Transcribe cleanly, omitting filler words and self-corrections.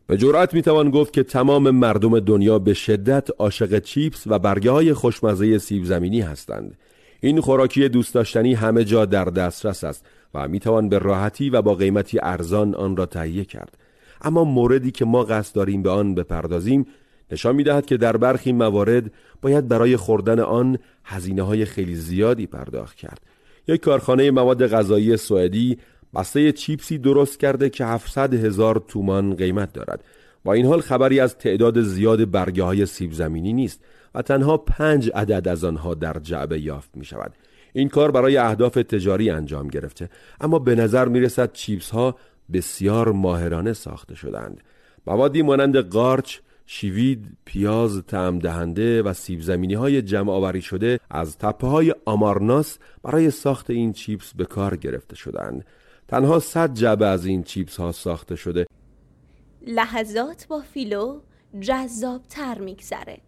به جرئت میتوان گفت که تمام مردم دنیا به شدت عاشق چیپس و برگه‌های خوشمزه سیب زمینی هستند. این خوراکی دوست داشتنی همه جا در دسترس است و میتوان به راحتی و با قیمتی ارزان آن را تهیه کرد. اما موردی که ما قصد داریم به آن بپردازیم نشان می‌دهد که در برخی موارد باید برای خوردن آن هزینه‌های خیلی زیادی پرداخت کرد. یک کارخانه مواد غذایی سوئدی بسته چیپسی درست کرده که 700,000 تومان قیمت دارد. با این حال خبری از تعداد زیاد برگه‌های سیب زمینی نیست و تنها 5 عدد از آنها در جعبه یافت می‌شود. این کار برای اهداف تجاری انجام گرفته، اما به نظر می‌رسد چیپس‌ها بسیار ماهرانه ساخته شدند. موادی مانند قارچ، شیوید، پیاز طعم دهنده و سیب زمینی‌های جمع آوری شده از تپه‌های آمارناس برای ساخت این چیپس به کار گرفته شدند. تنها 100 جعبه از این چیپس ها ساخته شده. لحظات با فیلو جذاب‌تر می‌گذره.